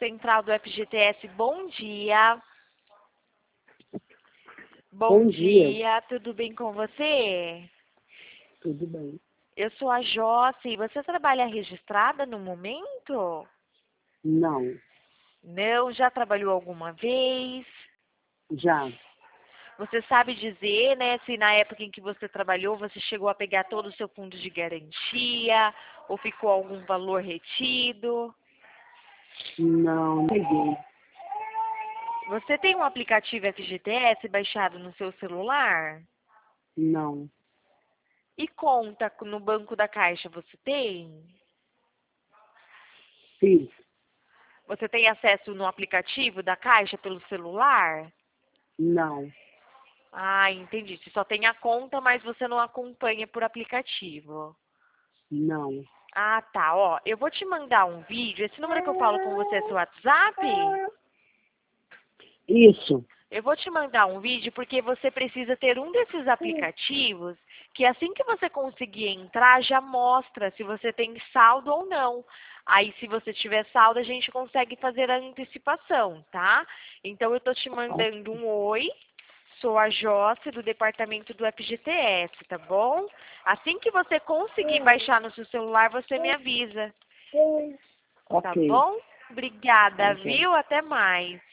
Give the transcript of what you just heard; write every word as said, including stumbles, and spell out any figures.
central do F G T S. Bom dia. Bom Bom dia. dia, tudo bem com você? Tudo bem. Eu sou a Josi. Você trabalha registrada no momento? Não. Não, já trabalhou alguma vez? Já. Você sabe dizer, né, se na época em que você trabalhou, você chegou a pegar todo o seu fundo de garantia ou ficou algum valor retido? Não, não peguei. Você tem um aplicativo F G T S baixado no seu celular? Não. E conta no banco da Caixa você tem? Fiz. Você tem acesso no aplicativo da Caixa pelo celular? Não. Ah, entendi. Você só tem a conta, mas você não acompanha por aplicativo. Não. Ah, tá. Ó, eu vou te mandar um vídeo. Esse número que eu falo com você é seu WhatsApp? Isso. Eu vou te mandar um vídeo porque você precisa ter um desses aplicativos que assim que você conseguir entrar, já mostra se você tem saldo ou não. Aí, se você tiver saldo, a gente consegue fazer a antecipação, tá? Então, eu tô te mandando um oi. Sou a Josi, do departamento do F G T S, tá bom? Assim que você conseguir baixar no seu celular, você me avisa. Tá Ok. bom? Obrigada, Ok. viu? Até mais.